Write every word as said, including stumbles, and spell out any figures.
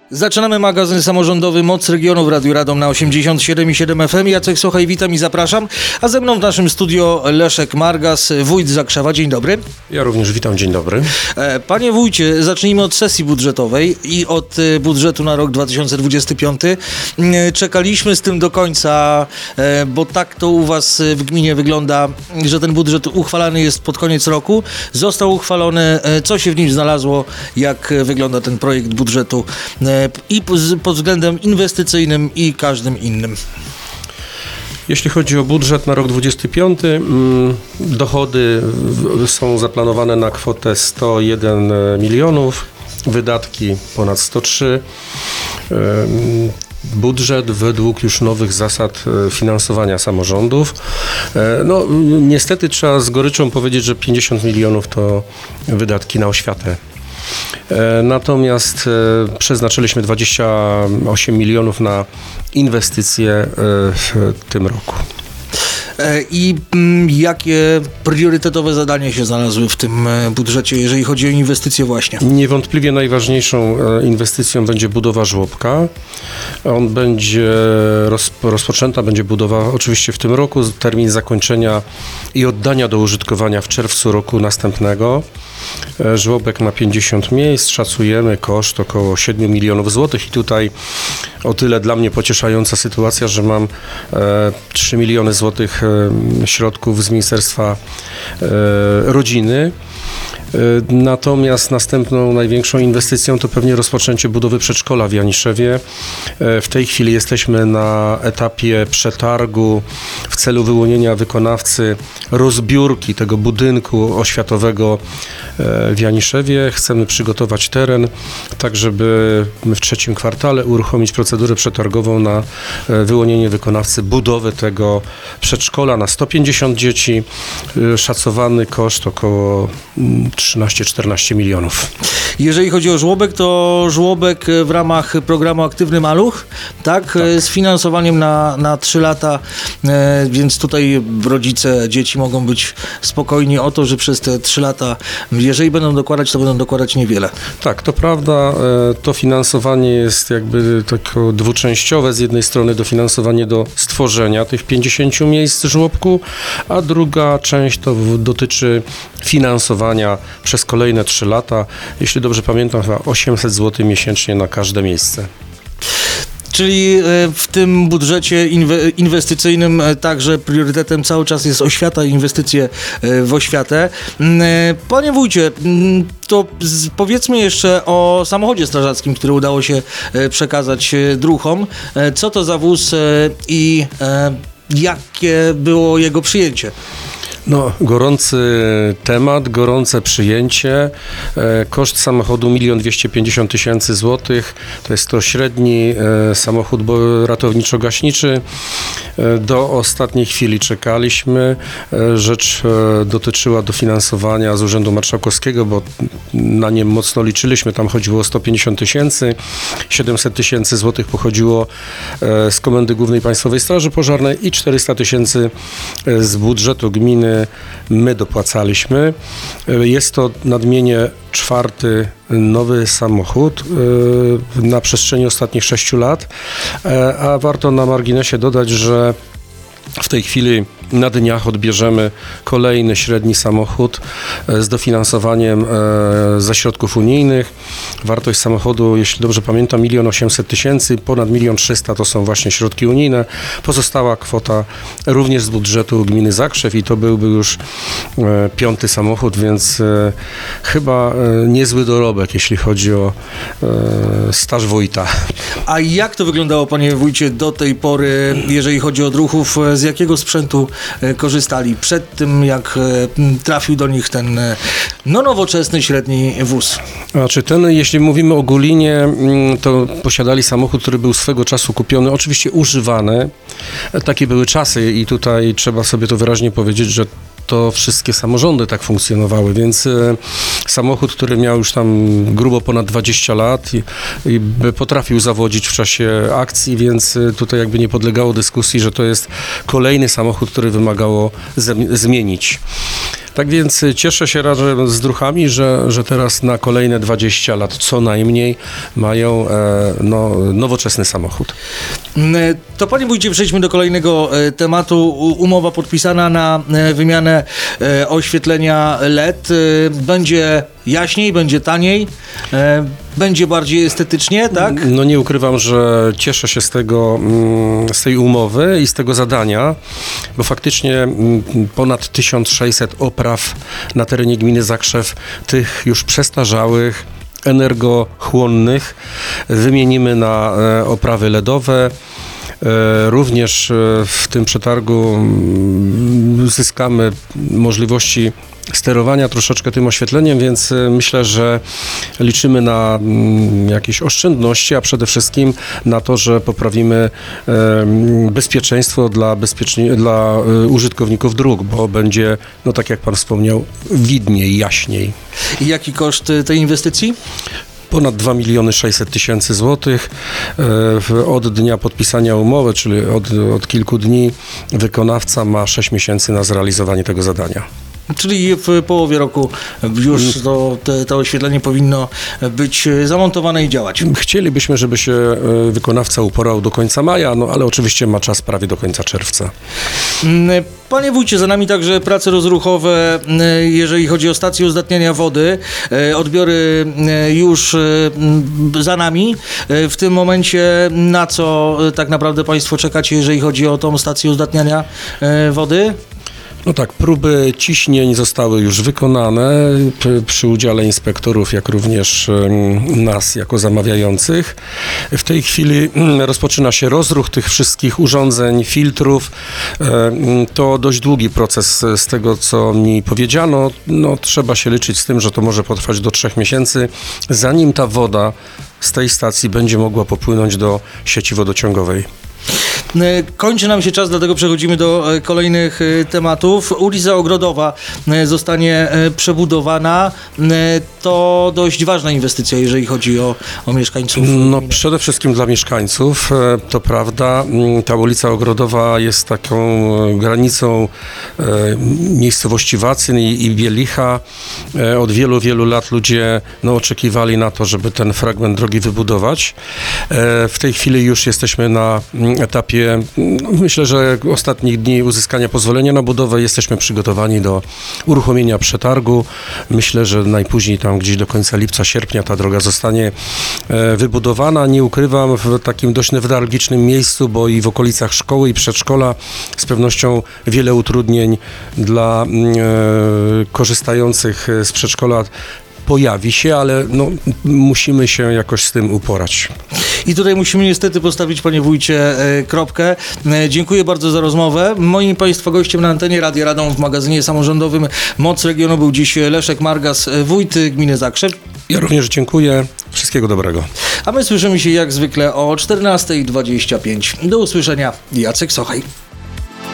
Zaczynamy magazyn samorządowy Moc Regionu w Radiu Radom na osiemdziesiąt siedem i siedem F M. Jacek Sochaj, witam i zapraszam. A ze mną w naszym studio Leszek Margas, wójt Zakrzewa. Dzień dobry. Ja również witam, dzień dobry. Panie wójcie, zacznijmy od sesji budżetowej i od budżetu na rok dwa tysiące dwudziesty piąty. Czekaliśmy z tym do końca, bo tak to u was w gminie wygląda, że ten budżet uchwalany jest pod koniec roku. Został uchwalony. Co się w nim znalazło? Jak wygląda ten projekt budżetu i pod względem inwestycyjnym i każdym innym? Jeśli chodzi o budżet na rok dwudziesty piąty, dochody są zaplanowane na kwotę sto jeden milionów, wydatki ponad sto trzy. Budżet według już nowych zasad finansowania samorządów. No niestety trzeba z goryczą powiedzieć, że pięćdziesiąt milionów to wydatki na oświatę. Natomiast przeznaczyliśmy dwadzieścia osiem milionów na inwestycje w tym roku. I jakie priorytetowe zadania się znalazły w tym budżecie, jeżeli chodzi o inwestycje właśnie? Niewątpliwie najważniejszą inwestycją będzie budowa żłobka. On będzie roz, rozpoczęta, będzie budowa oczywiście w tym roku, termin zakończenia i oddania do użytkowania w czerwcu roku następnego. Żłobek ma pięćdziesiąt miejsc, szacujemy koszt około siedem milionów złotych i tutaj o tyle dla mnie pocieszająca sytuacja, że mam e, trzy miliony złotych e, środków z Ministerstwa e, Rodziny. Natomiast następną największą inwestycją to pewnie rozpoczęcie budowy przedszkola w Janiszewie. W tej chwili jesteśmy na etapie przetargu w celu wyłonienia wykonawcy rozbiórki tego budynku oświatowego w Janiszewie. Chcemy przygotować teren, tak żeby w trzecim kwartale uruchomić procedurę przetargową na wyłonienie wykonawcy budowy tego przedszkola na sto pięćdziesiąt dzieci. Szacowany koszt około trzynaście czternaście milionów. Jeżeli chodzi o żłobek, to żłobek w ramach programu Aktywny Maluch, tak? tak. Z finansowaniem na, na trzy lata, e, więc tutaj rodzice dzieci mogą być spokojni o to, że przez te trzy lata, jeżeli będą dokładać, to będą dokładać niewiele. Tak, to prawda. E, to finansowanie jest jakby tako dwuczęściowe. Z jednej strony dofinansowanie do stworzenia tych pięćdziesięciu miejsc żłobku, a druga część to w, dotyczy finansowania przez kolejne trzy lata. Jeśli dobrze pamiętam, chyba osiemset złotych miesięcznie na każde miejsce. Czyli w tym budżecie inwestycyjnym także priorytetem cały czas jest oświata i inwestycje w oświatę. Panie wójcie, to powiedzmy jeszcze o samochodzie strażackim, który udało się przekazać druhom. Co to za wóz i jakie było jego przyjęcie? No, gorący temat, gorące przyjęcie. Koszt samochodu milion dwieście pięćdziesiąt tysięcy złotych. To jest to średni samochód ratowniczo-gaśniczy. Do ostatniej chwili czekaliśmy. Rzecz dotyczyła dofinansowania z Urzędu Marszałkowskiego, bo na nie mocno liczyliśmy. Tam chodziło o sto pięćdziesiąt tysięcy. siedemset tysięcy złotych pochodziło z Komendy Głównej Państwowej Straży Pożarnej i czterysta tysięcy z budżetu gminy my dopłacaliśmy. Jest to nadmienię czwarty nowy samochód na przestrzeni ostatnich sześciu lat, a warto na marginesie dodać, że w tej chwili na dniach odbierzemy kolejny średni samochód z dofinansowaniem ze środków unijnych. Wartość samochodu, jeśli dobrze pamiętam, milion osiemset tysięcy, ponad milion trzysta to są właśnie środki unijne. Pozostała kwota również z budżetu gminy Zakrzew i to byłby już piąty samochód, więc chyba niezły dorobek, jeśli chodzi o staż wójta. A jak to wyglądało, panie wójcie, do tej pory, jeżeli chodzi o druhów? Z jakiego sprzętu korzystali przed tym, jak trafił do nich ten no, nowoczesny, średni wóz? Znaczy ten, jeśli mówimy o Gulinie, to posiadali samochód, który był swego czasu kupiony, oczywiście używany. Takie były czasy i tutaj trzeba sobie to wyraźnie powiedzieć, że to wszystkie samorządy tak funkcjonowały, więc samochód, który miał już tam grubo ponad dwadzieścia lat i, i potrafił zawodzić w czasie akcji, więc tutaj jakby nie podlegało dyskusji, że to jest kolejny samochód, który wymagało zmienić. Tak więc cieszę się razem z druhami, że, że teraz na kolejne dwadzieścia lat co najmniej mają e, no, nowoczesny samochód. To panie wójcie, przejdźmy do kolejnego e, tematu. U, umowa podpisana na e, wymianę e, oświetlenia L E D. E, będzie jaśniej, będzie taniej, e, będzie bardziej estetycznie, tak? No nie ukrywam, że cieszę się z tego, z tej umowy i z tego zadania, bo faktycznie ponad tysiąc sześćset opraw na terenie gminy Zakrzew, tych już przestarzałych, energochłonnych, wymienimy na oprawy L E D owe. Również w tym przetargu zyskamy możliwości sterowania troszeczkę tym oświetleniem, więc myślę, że liczymy na jakieś oszczędności, a przede wszystkim na to, że poprawimy bezpieczeństwo dla, bezpiecznie, dla użytkowników dróg, bo będzie, no tak jak pan wspomniał, widniej, jaśniej. I jaki koszt tej inwestycji? Ponad dwa miliony sześćset tysięcy złotych. Od dnia podpisania umowy, czyli od, od kilku dni, wykonawca ma sześć miesięcy na zrealizowanie tego zadania. Czyli w połowie roku już to, te, to oświetlenie powinno być zamontowane i działać. Chcielibyśmy, żeby się wykonawca uporał do końca maja, no ale oczywiście ma czas prawie do końca czerwca. Panie wójcie, za nami także prace rozruchowe, jeżeli chodzi o stację uzdatniania wody. Odbiory już za nami. W tym momencie na co tak naprawdę państwo czekacie, jeżeli chodzi o tą stację uzdatniania wody? No tak, próby ciśnień zostały już wykonane przy, przy udziale inspektorów, jak również nas jako zamawiających. W tej chwili rozpoczyna się rozruch tych wszystkich urządzeń, filtrów. To dość długi proces z tego, co mi powiedziano. No, trzeba się liczyć z tym, że to może potrwać do trzech miesięcy, zanim ta woda z tej stacji będzie mogła popłynąć do sieci wodociągowej. Kończy nam się czas, dlatego przechodzimy do kolejnych tematów. Ulica Ogrodowa zostanie przebudowana. To dość ważna inwestycja, jeżeli chodzi o, o mieszkańców. No przede wszystkim dla mieszkańców, to prawda. Ta ulica Ogrodowa jest taką granicą miejscowości Wacyn i, i Bielicha. Od wielu, wielu lat ludzie no, oczekiwali na to, żeby ten fragment drogi wybudować. W tej chwili już jesteśmy na etapie, myślę, że ostatnich dni uzyskania pozwolenia na budowę. Jesteśmy przygotowani do uruchomienia przetargu. Myślę, że najpóźniej tam gdzieś do końca lipca, sierpnia ta droga zostanie wybudowana. Nie ukrywam, w takim dość newralgicznym miejscu, bo i w okolicach szkoły i przedszkola z pewnością wiele utrudnień dla e, korzystających z przedszkola pojawi się, ale no, musimy się jakoś z tym uporać. I tutaj musimy niestety postawić, panie wójcie, e, kropkę. E, dziękuję bardzo za rozmowę. Moim państwa gościem na antenie Radia Radom w magazynie samorządowym Moc Regionu był dziś Leszek Margas, wójt gminy Zakrzew. Ja również dziękuję. Wszystkiego dobrego. A my słyszymy się jak zwykle o czternasta dwadzieścia pięć. Do usłyszenia. Jacek Sochaj.